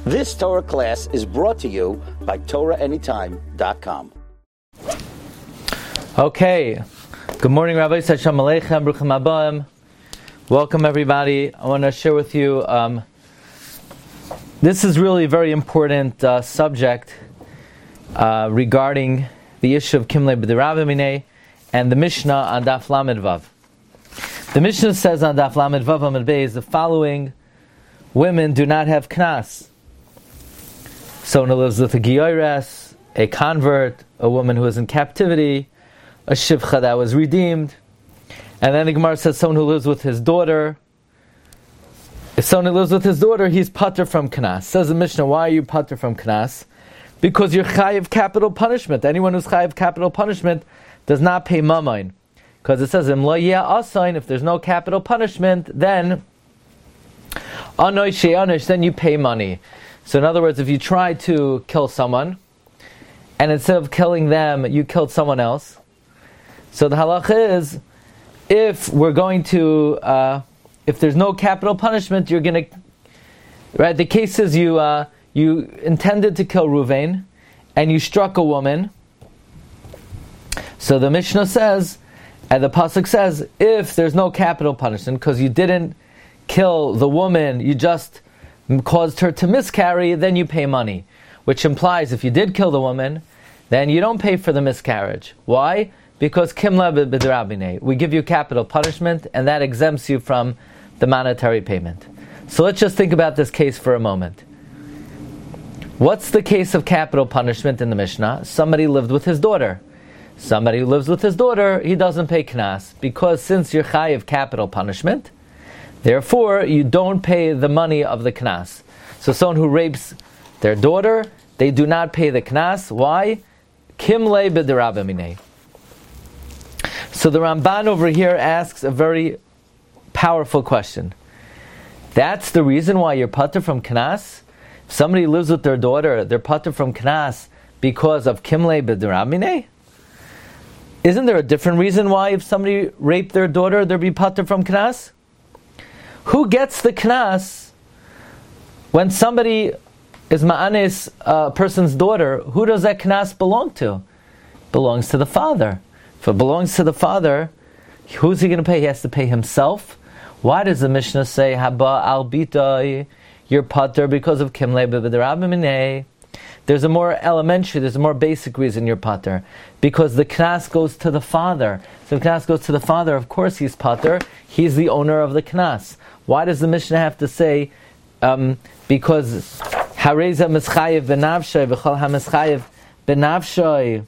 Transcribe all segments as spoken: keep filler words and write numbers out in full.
This Torah class is brought to you by Torah Anytime dot com. Okay, good morning, Rabbi. Shalom Aleichem, Bruchim Abayim. Welcome, everybody. I want to share with you. Um, this is really a very important uh, subject uh, regarding the issue of Kimlei B'Derab Minei and the Mishnah on Daf Lamed Vav. The Mishnah says on Daf Lamed Vav Amud Beis the following: women do not have knas. Someone who lives with a giyores, a convert, a woman who is in captivity, a shivcha that was redeemed. And then the Gemara says someone who lives with his daughter. If someone who lives with his daughter, he's pater from knas. Says the Mishnah, why are you pater from knas? Because you're chayiv capital punishment. Anyone who's chayiv capital punishment does not pay mamain. Because it says, Im lo yeh asain, if there's no capital punishment, then anoy she'anish, then you pay money. So in other words, if you try to kill someone, and instead of killing them, you killed someone else, so the halacha is, if we're going to, uh, if there's no capital punishment, you're going to, right, the case is you, uh, you intended to kill Ruvain, and you struck a woman. So the Mishnah says, and the pasuk says, if there's no capital punishment, because you didn't kill the woman, you just caused her to miscarry, then you pay money. Which implies if you did kill the woman, then you don't pay for the miscarriage. Why? Because Kimla B'Derab Minei, we give you capital punishment, and that exempts you from the monetary payment. So let's just think about this case for a moment. What's the case of capital punishment in the Mishnah? Somebody lived with his daughter. Somebody who lives with his daughter, he doesn't pay knas, because since you're chayiv capital punishment, therefore you don't pay the money of the knas. So someone who rapes their daughter, they do not pay the knas. Why? Kimlei B'Derab Minei. So the Ramban over here asks a very powerful question. That's the reason why you're pater from knas? If somebody lives with their daughter, they're pater from knas because of Kimlei B'Derab Minei? Isn't there a different reason why if somebody raped their daughter, they'd be pater from knas? Who gets the knas when somebody is ma'anis a person's daughter? Who does that knas belong to? Belongs to the father. If it belongs to the father, who's he going to pay? He has to pay himself. Why does the Mishnah say haba al bitay? You're pater because of Kimlei B'Derab Minei. There's a more elementary, there's a more basic reason you're pater. Because the knas goes to the father. So the knas goes to the father, of course he's pater. He's the owner of the knas. Why does the Mishnah have to say, um, because hareza mischayev benavshay v'chol hamischayev benavshay.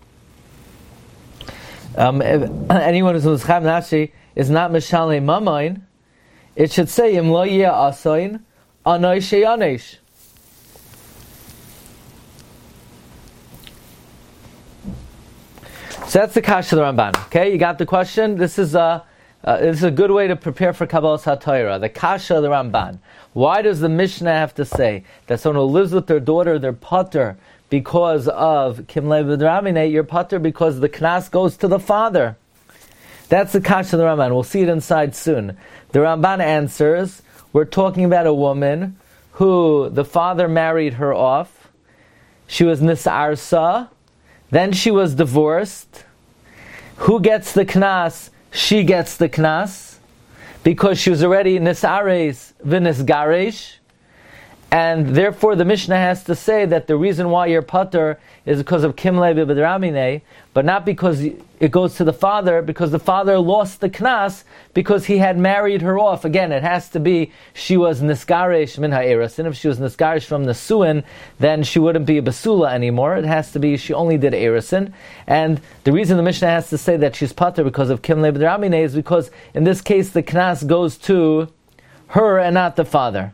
Um, anyone who's mischayev benavshay is not mishalei mamain. It should say im lo yeh asayin anoy she'yanesh. So that's the kasha of the Ramban. Okay, you got the question? This is a uh, this is a good way to prepare for Kabbalas HaTorah. The kasha of the Ramban. Why does the Mishnah have to say that someone who lives with their daughter, they're pater because of Kimlei B'Derab Minei? You're pater because the knas goes to the father. That's the kasha of the Ramban. We'll see it inside soon. The Ramban answers, we're talking about a woman who the father married her off. She was nisarsa. Then she was divorced. Who gets the knas? She gets the knas because she was already nisares v'nisgaresh, and therefore the Mishnah has to say that the reason why you're pater is because of Kimlei B'Derab Minei, but not because it goes to the father, because the father lost the knas because he had married her off. Again, it has to be she was nisgaresh min ha'eras, and if she was nisgaresh from Nesuin, then she wouldn't be a basula anymore. It has to be she only did erasin, and the reason the Mishnah has to say that she's pater because of Kimlei B'Derab Minei is because in this case the knas goes to her and not the father.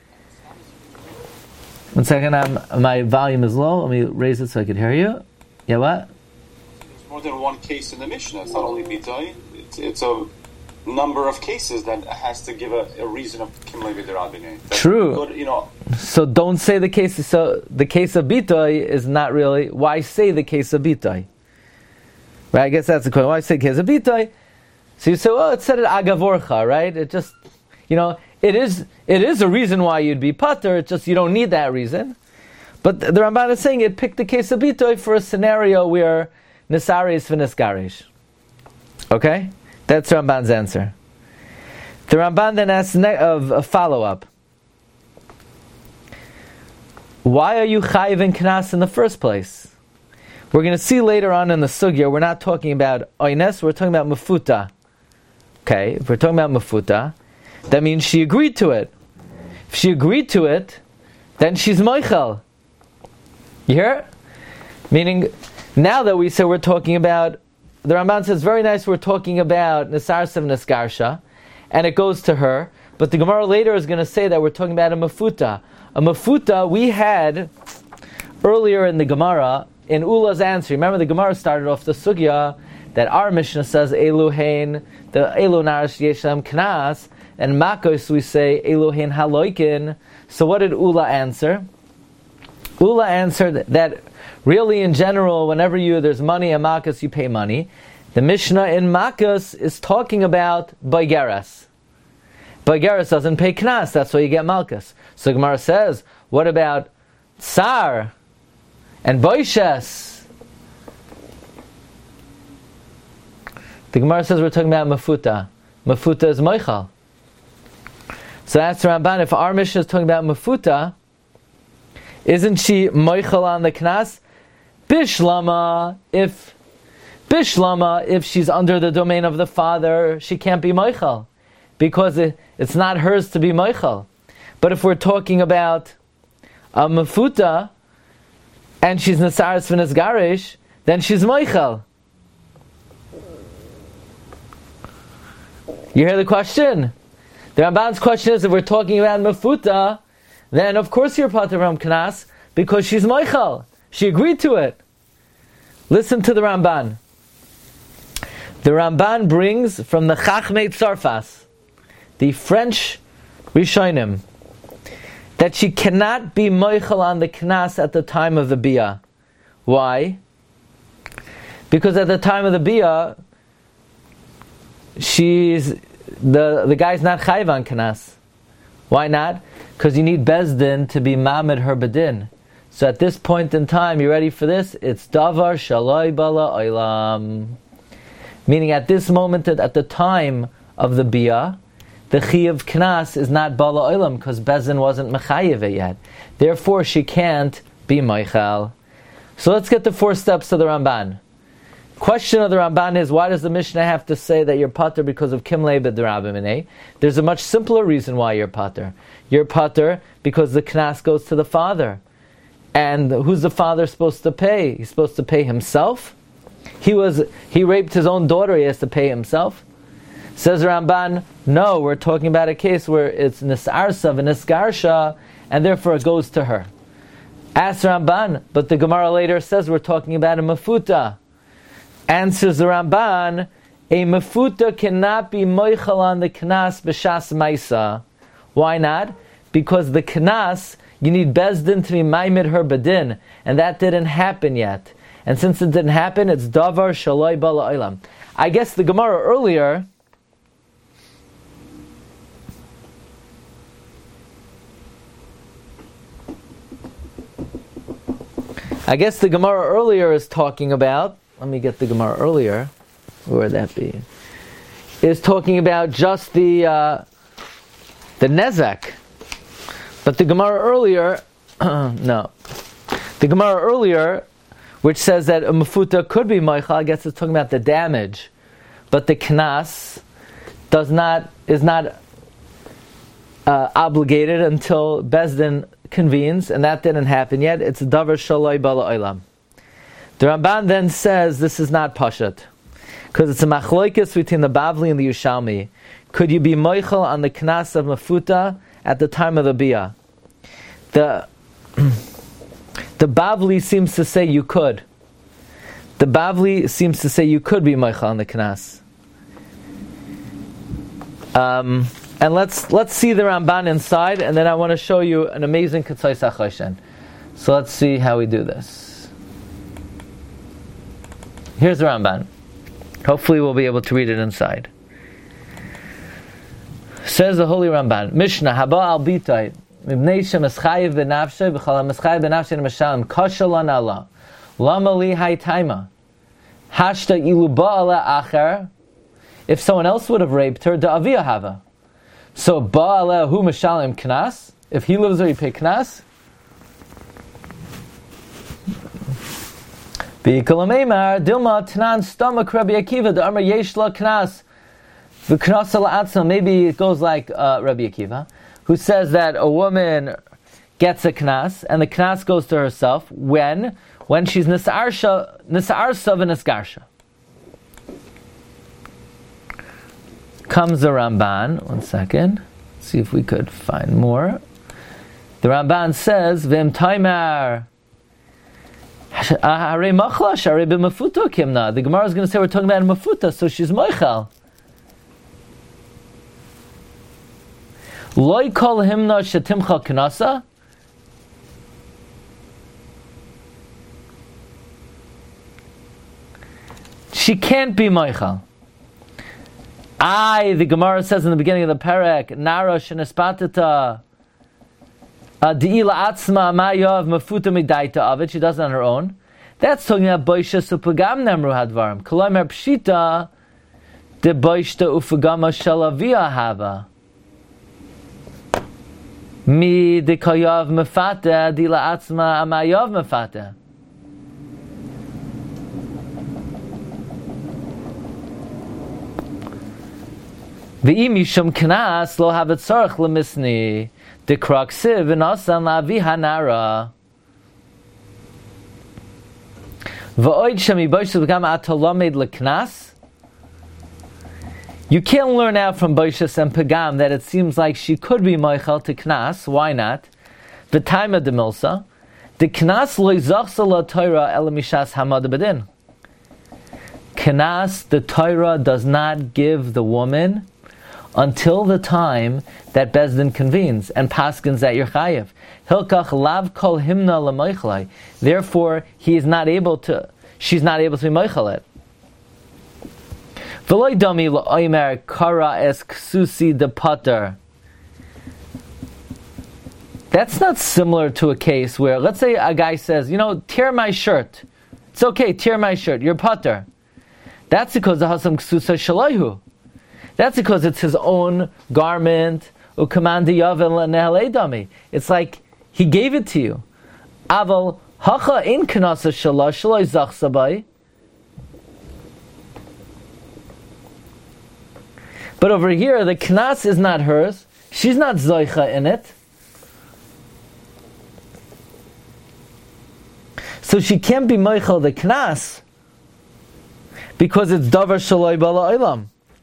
One second, I'm, my volume is low. Let me raise it so I can hear you. Yeah, what? There's more than one case in the Mishnah. It's not only bitay. It's, it's a number of cases that has to give a, a reason of Kimlei B'Derab Minei. True. Good, you know. So don't say the case. So the case of bitay is not really. Why say the case of bitay? Right. I guess that's the question. Why say case of bitay? So you say, well, it said it agavorcha, right? It just, you know, it is it is a reason why you'd be pater. It's just you don't need that reason. But the Ramban is saying it picked the case of bitoy for a scenario where nisari is v'nisgarish. Okay, that's Ramban's answer. The Ramban then asks ne- of a follow up. Why are you chayiv in knas in the first place? We're going to see later on in the sugya, we're not talking about oines, we're talking about mafuta. Okay, if we're talking about mafuta, that means she agreed to it. If she agreed to it, then she's moichel. You hear? Meaning, now that we say we're talking about, the Ramban says, very nice, we're talking about Nisar Sev Nisgarsha, and it goes to her, but the Gemara later is going to say that we're talking about a mafuta. A mafuta we had earlier in the Gemara, in Ula's answer. Remember the Gemara started off the sugya that our Mishnah says Eluhain, the Elu Narash Yeshem Knas, and Makos we say Eluhain Haloikin. So what did Ula answer? Ula answered that really in general, whenever you there's money in Makos, you pay money. The Mishnah in Makos is talking about Baigeres. Baigeres doesn't pay Knas, that's why you get Malkus. So Gemara says, what about Tsar and Boishes? The Gemara says we're talking about Mafuta. Mafuta is Moichal. So that's the Ramban. If our Mishnah is talking about Mafuta, isn't she Moichal on the Knas? Bishlama, if Bishlama, if she's under the domain of the father, she can't be Moichal, because it, it's not hers to be Moichal. But if we're talking about a Mafuta, and she's Nasaris v'Nisgarish, then she's Moichal. You hear the question? The Ramban's question is, if we're talking about Mafuta, then of course you're Pater from Knas, because she's Moichal. She agreed to it. Listen to the Ramban. The Ramban brings from the Chachmei Tzarfas, the French Rishonim, that she cannot be Moichal on the Knas at the time of the Biyah. Why? Because at the time of the Biyah, she's the the guy's not Chayv on Knas. Why not? Because you need Bezdin to be Mamed her Bedin. So at this point in time, you ready for this? It's Davar Shaloi Bala Olam. Meaning at this moment, at the time of the Biyah, the Chiyav Knas is not Bala Olam because Bezdin wasn't Mechayev yet. Therefore, she can't be Moichal. So let's get the four steps of the Ramban. Question of the Ramban is, why does the Mishnah have to say that you're pater because of Kimlei b'derabimine? There's a much simpler reason why you're pater. You're pater because the Knas goes to the father. And who's the father supposed to pay? He's supposed to pay himself? He was he raped his own daughter, he has to pay himself? Says Ramban, no, we're talking about a case where it's Nisarsa v'Nisgarsha, and therefore it goes to her. Asks Ramban, but the Gemara later says we're talking about a Mafuta. Answers the Ramban, a Mafuta cannot be Moichal on the Knas b'Shas Maisa. Why not? Because the Knas, you need Bezdin to be Maimed her Bedin, and that didn't happen yet. And since it didn't happen, it's Davar Shaloi Bala Olam. I guess the Gemara earlier I guess the Gemara earlier is talking about, let me get the Gemara earlier, where would that be? Is talking about just the uh, the Nezek. But the Gemara earlier, no. The Gemara earlier, which says that a Mafuta could be Moichal, I guess it's talking about the damage. But the Knas does not, is not uh, obligated until Bezdin convenes, and that didn't happen yet. It's Davar Shaloi Bala Olam. The Ramban then says this is not Pashat, because it's a machloikis between the Bavli and the Yushalmi. Could you be Moichal on the Knas of Mafuta at the time of the Biyah? The the Bavli seems to say you could. The Bavli seems to say you could be Moichal on the Knas. Um, and let's let's see the Ramban inside, and then I want to show you an amazing Ketzos HaChoshen. So let's see how we do this. Here's the Ramban. Hopefully we'll be able to read it inside. Says the Holy Ramban, Mishnah, Haba al Bitai, Mibnei Shem Eschayev Benafshe, V'chal Eschayev Benafshe Nemeshalim, Kashalan Allah, Lama Li Hai Taima, Hashta Ilu Ba'ala Acher, if someone else would have raped her, Da'aviyah Hava. So Ba'ala Hu Meshalim Knas, if he lives there, you pay Knas. V'yikalameimar, Dilma Tanan Stomach Rabbi Akiva, Da'amar Yeshla Knas, Maybe it goes like uh, Rabbi Akiva, who says that a woman gets a knas, and the knas goes to herself when when she's nisarsa nisarsa v'nisgarsha. Comes the Ramban. One second. Let's see if we could find more. The Ramban says, "V'im taimar harei machlash harei b'mafuta kimna." The Gemara is going to say we're talking about mafuta, so she's moichal. Loi kol himna shetimcha knasa. She can't be moichal. I, the Gemara says in the beginning of the parak, Nara shenispatata di'ila atzma ma'yav mafuta midaita of it. She does it on her own. That's talking about boisha supagam nemru hadvarim. Kolomer pshita de boishta ufagama shalavia hava. Mi de kayav mefata di la atzma amayav mefata. Ve'im yishum knas lo havet tzarich lemisni de kraksiv v'nasan lavi hanara. V'oid shemi boishav gam atolamed leknas. You can't learn out from Boishas and Pagam that it seems like she could be Moichel to Knas. Why not? The time of the Milsa. The Knas lo yizachsa la Torah ela mishas hamad bedin. Knas, the Torah does not give the woman until the time that Bezdin convenes and paskins that you're chayev. Hilkach lav kol himna la moichlai. Therefore, he is not able to. She's not able to be moichel it. V'loy dami la'omer kara es ksusi de pater. That's not similar to a case where, let's say a guy says, you know, tear my shirt. It's okay, tear my shirt. You're pater. That's because the hasam ksusa shalayhu. That's because it's his own garment. Ukamandi yavel nehalei dami. It's like he gave it to you. Aval hacha in kanasa shalah shalay zachsabai. But over here, the knas is not hers. She's not zoicha in it. So she can't be moichel the knas because it's davar shaloi bala olam.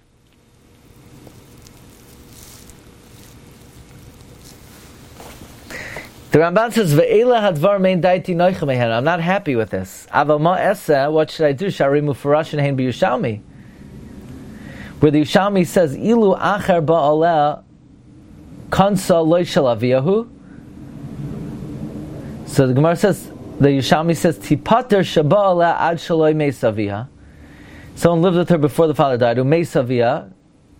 The Ramban says, "Ve'ela hadvar mein daiti noicha mehen." I'm not happy with this. Aval ma esa, what should I do? Shari mufarash hein b'yushalmi. Where the Yushalmi says, Ilu acher ba'aleh kansa loy shalaviyahu. So the Gemara says, the Yushalmi says, Tipater shaba'aleh ad shaloi meisaviyah. Someone lived with her before the father died, who meisaviyah.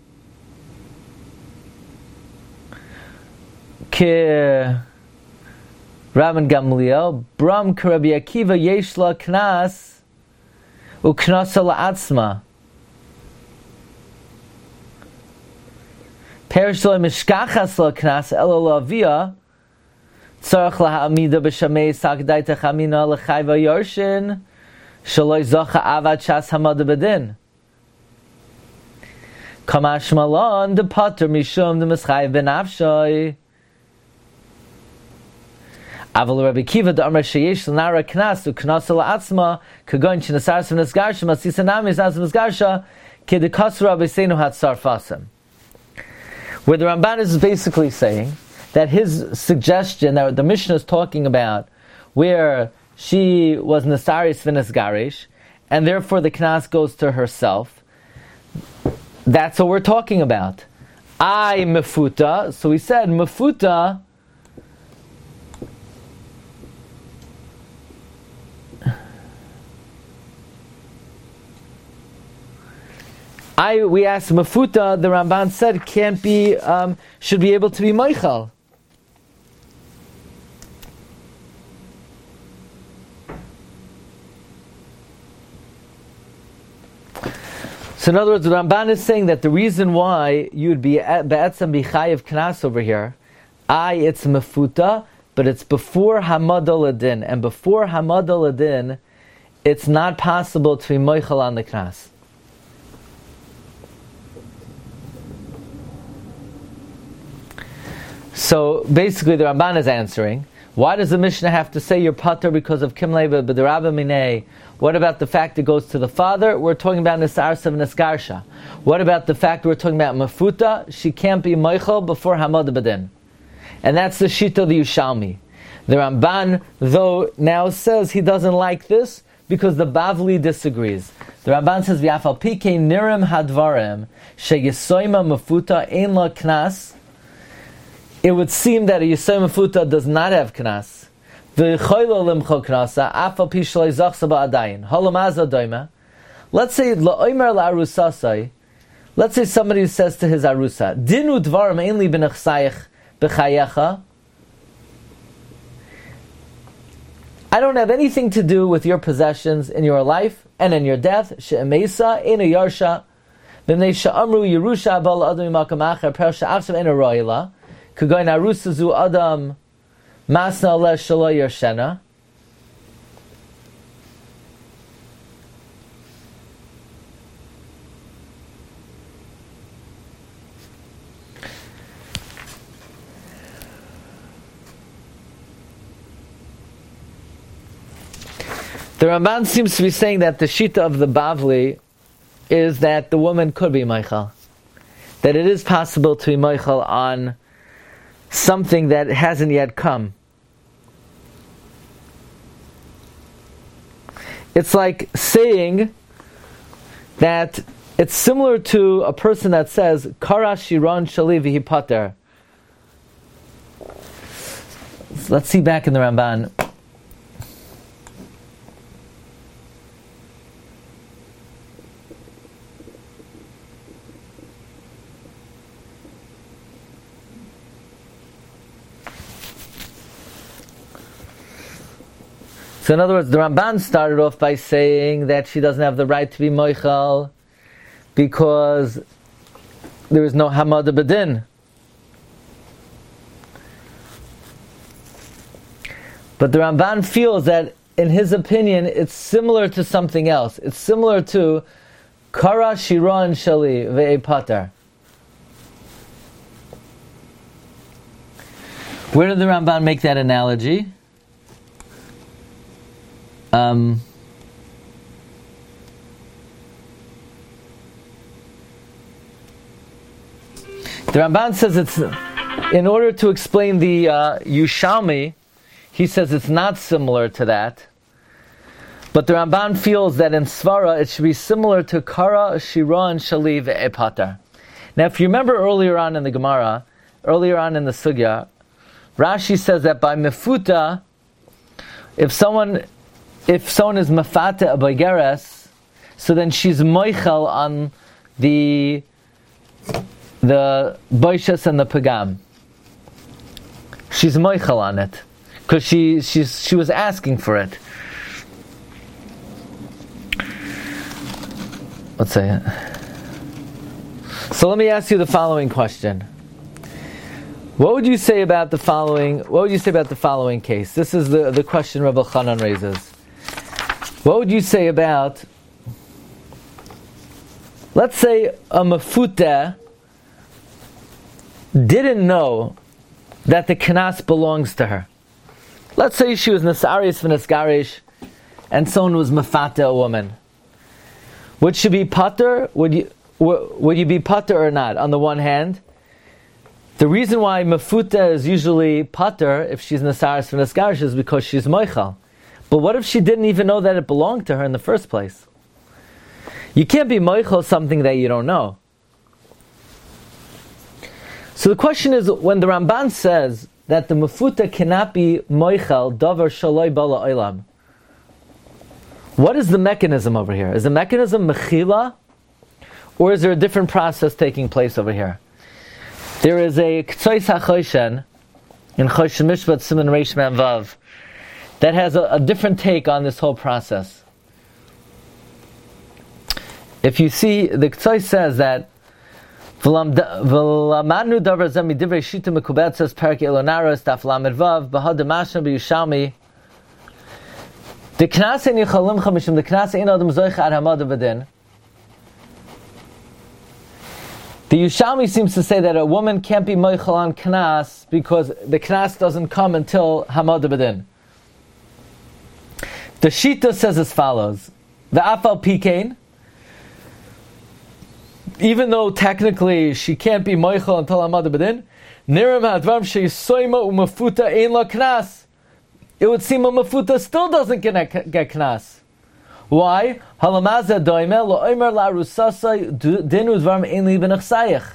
Ke Rabban Gamliel, Bram Karabi Akiva yeshla knas, u knasa la'atzma. Perish lo mishkachas lo knas elo lo avia tzarich lahamida b'shamei sakdai techamina lechayva yorshin shaloi zocha avad shas hamada bedin kamash malon de pater mishum de mischayv ben avshoy aval Rabbi Kiva de Amar sheyesh l'nara knas u knas la'atzma kagon shenasars v'nesgarsha masisanami zaz v'nesgarsha ke de kasra b'seinu hat sarfasem. Where the Ramban is basically saying that his suggestion that the Mishnah is talking about, where she was Nasaris Vinas Garish, and therefore the Knas goes to herself, that's what we're talking about. I Mefuta, so we said Mefuta I we asked Mafuta, the Ramban said can't be, um, should be able to be Moichal. So in other words, the Ramban is saying that the reason why you would be be'etzem bichayev knas over here, I, it's Mafuta, but it's before Hamad al-Adin, and before Hamad al-Adin, it's not possible to be Moichal on the knas. So basically, the Ramban is answering, why does the Mishnah have to say you're pater because of Kimlei b'derabba minei? What about the fact it goes to the father? We're talking about Nisarsa v'Neskarsha. What about the fact we're talking about Mafuta? She can't be Moichal before Hamad Badin. And that's the Shita of the Yushalmi. The Ramban, though, now says he doesn't like this because the Bavli disagrees. The Ramban says, V'afal pike nirim hadvarim sheyesoyma Mafuta ein la knas. It would seem that a Yisayim Mafuta does not have knas. Let's say let's say somebody says to his arusa, Dinu dvarim ainli b'nechsayich b'chayecha. I don't have anything to do with your possessions in your life and in your death. She'emesa ena yarsha b'nei she'amru yerusha bal adam imakam acher per she'achshav ena ro'ila k'goyin arusa zu adam Masna le shalo yershena. The Ramban seems to be saying that the shita of the Bavli is that the woman could be Moichal. That it is possible to be Moichal on something that hasn't yet come. It's like saying that it's similar to a person that says, Kara shiran shali v'hi pater. Let's see back in the Ramban. So in other words, the Ramban started off by saying that she doesn't have the right to be Moichal because there is no Hamad Badin. But the Ramban feels that, in his opinion, it's similar to something else. It's similar to Kara Shiran Shali Ve'e Pater. Where did the Ramban make that analogy? Um, the Ramban says it's, in order to explain the uh, Yushalmi, he says it's not similar to that. But the Ramban feels that in Svara it should be similar to Kara, Shira, and Shali ve'epater. Now if you remember earlier on in the Gemara, earlier on in the Sugya, Rashi says that by Mefuta, if someone If someone is mafata a baigeres, so then she's moichel on the the boishas and the pagam. She's moichel on it because she she's she was asking for it. Let's say it. So let me ask you the following question. What would you say about the following? What would you say about the following case? This is the the question Rabbi Chanan raises. What would you say about, let's say a mafuta didn't know that the knas belongs to her. Let's say she was nasarius v'nasgarish and someone was mafata, a woman. Would she be pater? Would you would you be pater or not? On the one hand, the reason why mafuta is usually pater if she's nasarius v'nasgarish is because she's moichal. But what if she didn't even know that it belonged to her in the first place? You can't be moichel something that you don't know. So the question is, when the Ramban says that the mafuta cannot be moichel davar shaloi bala olam, what is the mechanism over here? Is the mechanism mechila, Or is there a different process taking place over here? There is a Ktsois HaChoshen in Choshen Mishpat Siman Reish Mem Vav that has a, a different take on this whole process. If you see, the Ktsois says that V'lamanu davar zeh midivrei shita mekubetzes perik Elonaros daf lamed vav b'had mashna b'Yushalmi the knas ein yichalim chamishim the knas ein adam zoich ad hamad v'din. The Yushalmi seems to say that a woman can't be moichel on knas because the knas doesn't come until hamad v'din. The Shita says as follows: the afal pikein, even though technically she can't be moichel until hamad v'din, nirim hadvam sheyisoyma umafuta ein la knas. It would seem a mafuta still doesn't get, get knas. Why? Halamaza doime lo omer la rusasa dinu dvarim ein li benachsayich.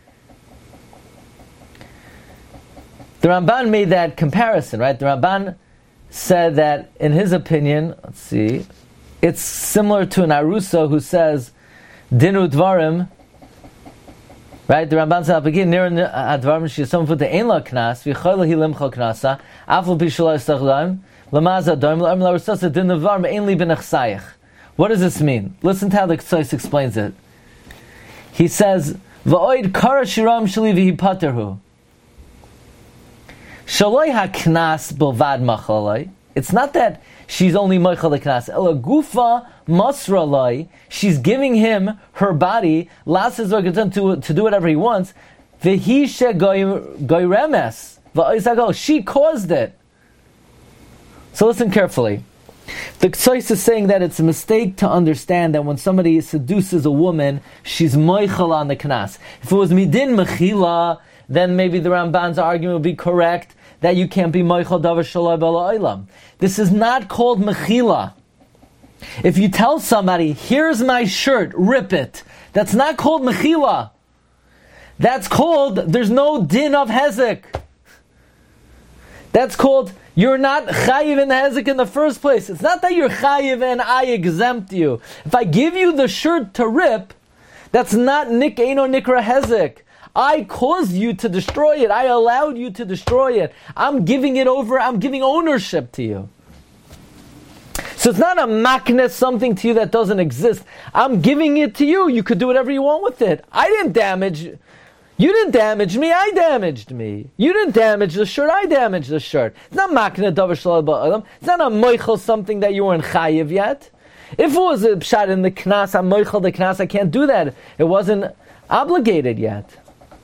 The Ramban made that comparison, right? The Ramban said that, in his opinion, let's see, it's similar to an arusa who says dinu dvarim. Right, the Ramban said, "Begin near advarim sheyisam futa ein la knas v'chayla hi limcha knasa afal b'shalai stachdaim lamaza daim la'am la'rusasa din dvarim ein li benachsayich." What does this mean? Listen to how the Ktsois explains it. He says, "Va'oid kara shiram sheli v'hipaterhu shaloi haknas bilvad machalai." It's not that she's only moichel the knas. Ela gufa masralai. She's giving him her body, lasses to to do whatever he wants. Vehi she goyremes va'oisago. She caused it. So listen carefully. The Ktsois is saying that it's a mistake to understand that when somebody seduces a woman, she's moichel on the knas. If it was midin mechila, then maybe the Ramban's argument would be correct that you can't be moichel davar shaloi b'la olam. This is not called mechila. If you tell somebody, "Here's my shirt, rip it," that's not called mechila. That's called, there's no din of hezek. That's called, you're not chayiv in the hezek in the first place. It's not that you're chayiv and I exempt you. If I give you the shirt to rip, that's not nik eino nikra hezek. I caused you to destroy it. I allowed you to destroy it. I'm giving it over. I'm giving ownership to you. So it's not a maknes, something to you that doesn't exist. I'm giving it to you. You could do whatever you want with it. I didn't damage. You didn't damage me. I damaged me. You didn't damage the shirt. I damaged the shirt. It's not maknes davar shalai ba'olam. It's not a moichel, something that you weren't chayiv yet. If it was a pshat in the knas, I'm moichel the knas. I can't do that. It wasn't obligated yet.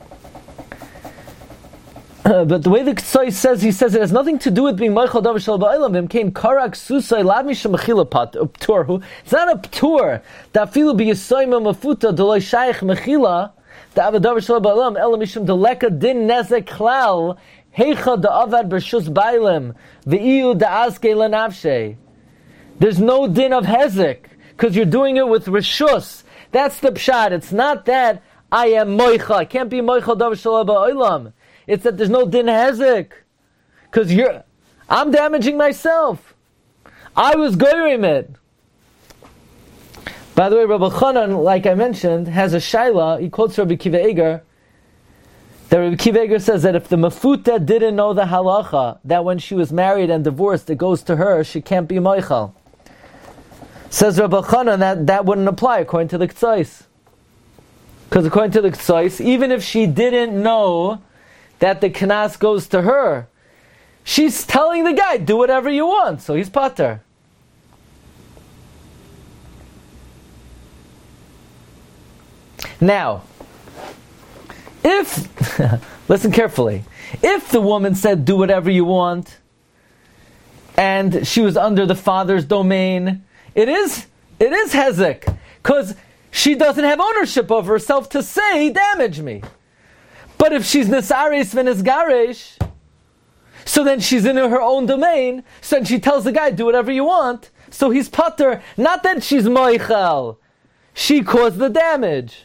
Uh, but the way the Ktsois says, he says it has nothing to do with being moichel davar shalai ba'olam. V'imkein karak susay lav misham mechila pat pturhu. It's not a ptur. Dafilu b'yisoyma mafuta d'loi shayich mechila. Da'avad davar shalai ba'olam ela misham deleka din nezek klal heicha da'avad b'shus ba'ilem v'iyu da'azke lenavshe. There's no din of hezek because you're doing it with rishus. That's the pshat. It's not that I am moichel. I can't be moichel davar shalai ba'olam. It's that there's no din hezek, because you're, I'm damaging myself. I was goyrim it. By the way, Rabbi Chanan, like I mentioned, has a shaila. He quotes Rabbi Kiva Eger. That Rabbi Kiva Eger says that if the mafuta didn't know the halacha, that when she was married and divorced, it goes to her, she can't be moichel. Says Rabbi Chanan that that wouldn't apply according to the Ktsois. Because according to the Ktsois, even if she didn't know that the knas goes to her, she's telling the guy, do whatever you want, so he's pater. Now, if, listen carefully, if the woman said, do whatever you want, and she was under the father's domain, it is, it is hezek, because she doesn't have ownership of herself to say, damage me. But if she's nesaris v'nesgaresh, so then she's in her own domain, so then she tells the guy, do whatever you want, so he's pater. Not that she's moichel. She caused the damage.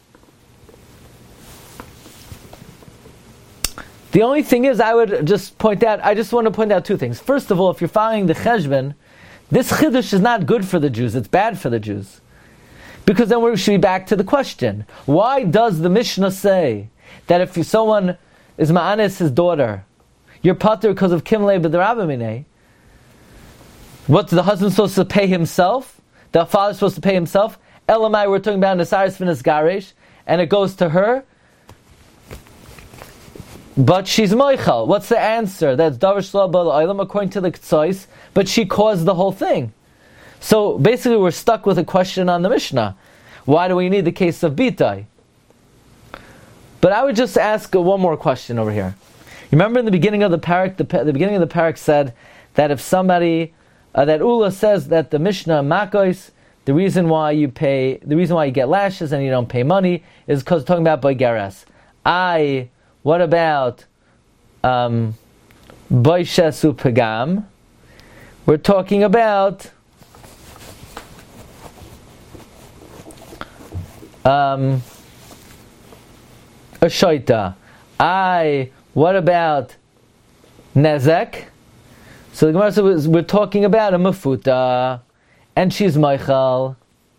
The only thing is, I would just point out, I just want to point out two things. First of all, if you're following the cheshbon, this chiddush is not good for the Jews, it's bad for the Jews. Because then we should be back to the question. Why does the Mishnah say that if someone is ma'anis his daughter, you're pater because of kimle b'derabamine? What's the husband supposed to pay himself? The father's supposed to pay himself? Elamai, we're talking about Nasaris Finas Garish, and it goes to her. But she's moichal. What's the answer? That's davar shlo ba'olam according to the Ktsois, but she caused the whole thing. So basically we're stuck with a question on the Mishnah. Why do we need the case of Bitai? But I would just ask one more question over here. You remember in the beginning of the parak, the, the beginning of the parak said that if somebody, uh, that Ula says that the Mishnah Makos, the reason why you pay, the reason why you get lashes and you don't pay money is because talking about Boigeres. I, what about um, Boishesu Pagam? We're talking about um, a Shaita. I, what about Nezek? So the Gemara says we're talking about a Mafuta, and she's Meichal.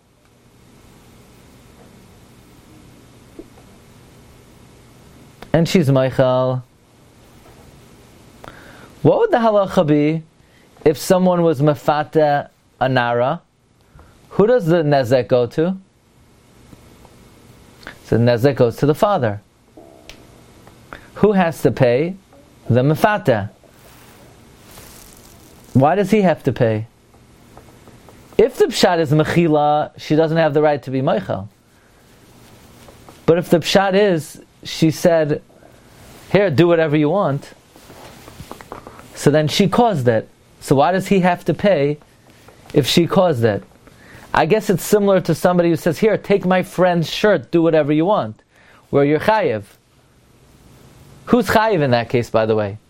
And she's Meichal. What would the halacha be if someone was Mefata Anara? Who does the Nezek go to? So the Nezek goes to the father. Who has to pay? The Mefata. Why does he have to pay? If the pshat is mechila, she doesn't have the right to be meichel. But if the pshat is, she said, here, do whatever you want, so then she caused it. So why does he have to pay if she caused it? I guess it's similar to somebody who says, here, take my friend's shirt, do whatever you want, where you're chayiv. Who's chayiv in that case, by the way?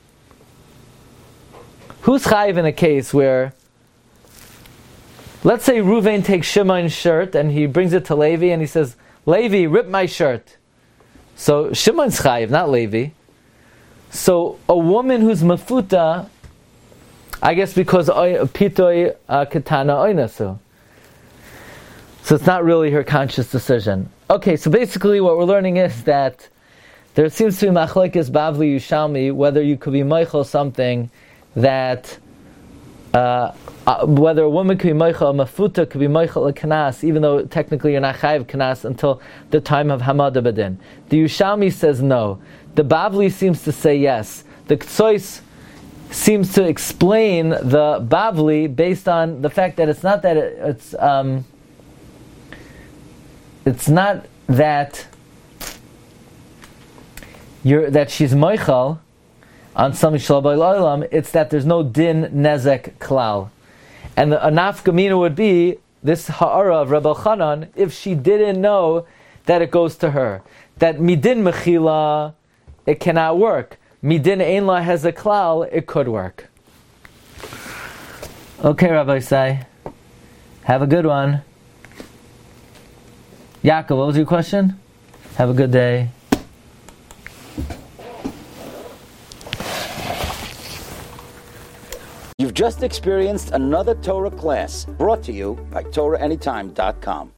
Who's chayiv in a case where, let's say Ruvain takes Shimon's shirt and he brings it to Levi and he says, Levi, rip my shirt. So Shimon's chayiv, not Levi. So a woman who's mafuta, I guess because pitoi katana oinasu. So it's not really her conscious decision. Okay, so basically what we're learning is that there seems to be machlekes Bavli Yushalmi whether you could be meichel something that uh, uh, whether a woman could be meichel, a mafuta could be meichel a kanas, even though technically you're not chayiv kanas until the time of hamada badin. The Yushalmi says no. The Bavli seems to say yes. The Ktsois seems to explain the Bavli based on the fact that it's not that it, it's um, it's not that you're that she's meichel on some Yishlal B'Olam, it's that there's no din nezek klal. And the anaf gamina would be this ha'ara of Rebbe Chanan if she didn't know that it goes to her. That midin mechila, it cannot work. Midin ein la has a klal, it could work. Okay, Rabbi Sai. Have a good one. Yaakov, what was your question? Have a good day. You've just experienced another Torah class brought to you by Torah Anytime dot com.